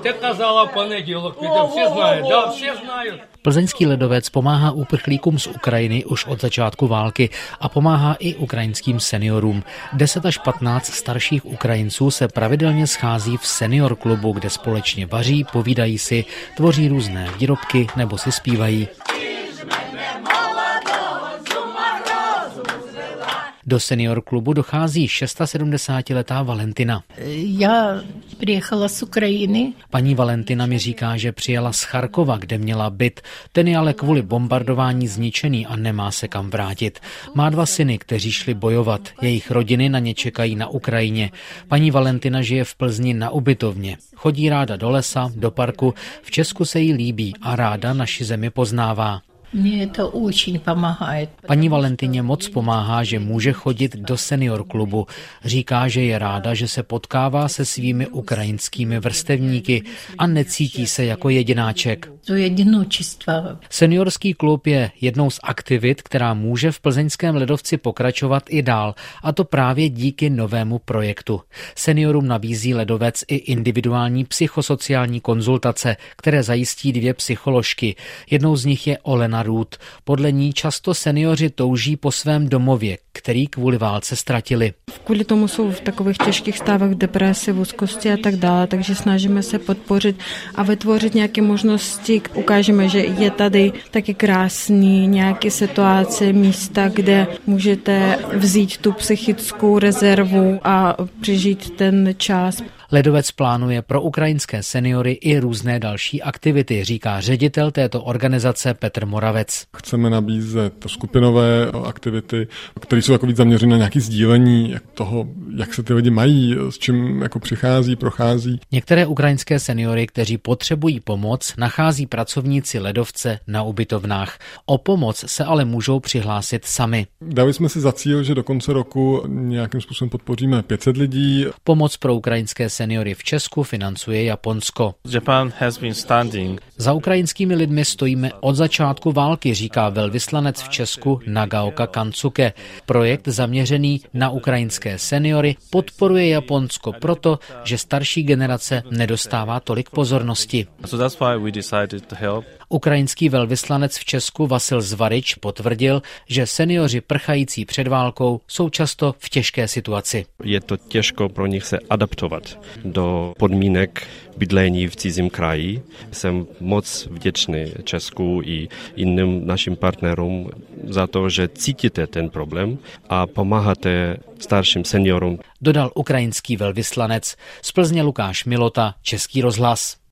Ty kazala pondělok, vše znají, да, vše znají. Plzeňský ledovec pomáhá uprchlíkům z Ukrajiny už od začátku války a pomáhá i ukrajinským seniorům. 10 až 15 starších Ukrajinců se pravidelně schází v senior klubu, kde společně vaří, povídají si, tvoří různé výrobky nebo si zpívají. Do senior klubu dochází 76letá Valentina. Já přijela z Ukrajiny. Paní Valentina mi říká, že přijela z Charkova, kde měla byt. Ten je ale kvůli bombardování zničený a nemá se kam vrátit. Má 2 syny, kteří šli bojovat. Jejich rodiny na ně čekají na Ukrajině. Paní Valentina žije v Plzni na ubytovně. Chodí ráda do lesa, do parku. V Česku se jí líbí a ráda naši zemi poznává. Mně to очень pomáhá. Paní Valentině moc pomáhá, že může chodit do senior klubu. Říká, že je ráda, že se potkává se svými ukrajinskými vrstevníky a necítí se jako jedináček. To jedinočestvo. Seniorský klub je jednou z aktivit, která může v plzeňském ledovci pokračovat i dál, a to právě díky novému projektu. Seniorům nabízí ledovec i individuální psychosociální konzultace, které zajistí 2 psycholožky. Jednou z nich je Olena Růd. Podle ní často seniori touží po svém domově, který kvůli válce ztratili. Kvůli tomu jsou v takových těžkých stavech deprese, úzkosti a tak dále, takže snažíme se podpořit a vytvořit nějaké možnosti. Ukážeme, že je tady taky krásný nějaké situace, místa, kde můžete vzít tu psychickou rezervu a přežít ten čas. Ledovec plánuje pro ukrajinské seniory i různé další aktivity, říká ředitel této organizace Petr Moravec. Chceme nabízet skupinové aktivity, které jsou jako víc zaměřené na nějaké sdílení toho, jak se ty lidi mají, s čím jako přichází, prochází. Některé ukrajinské seniory, kteří potřebují pomoc, nachází pracovníci ledovce na ubytovnách. O pomoc se ale můžou přihlásit sami. Dali jsme si za cíl, že do konce roku nějakým způsobem podpoříme 500 lidí. Pomoc pro ukrajinské seniory v Česku financuje Japonsko. Japan has been standing. Za ukrajinskými lidmi stojíme od začátku války, říká velvyslanec v Česku Nagaoka Kancuke. Projekt zaměřený na ukrajinské seniory podporuje Japonsko proto, že starší generace nedostává tolik pozornosti. So that's why we decided to help. Ukrajinský velvyslanec v Česku Vasil Zvarič potvrdil, že seniori prchající před válkou jsou často v těžké situaci. Je to těžko pro nich se adaptovat do podmínek bydlení v cizím kraji. Jsem moc vděčný Česku i jiným našim partnerům za to, že cítíte ten problém a pomáháte starším seniorům. Dodal ukrajinský velvyslanec. Z Plzně Lukáš Milota, Český rozhlas.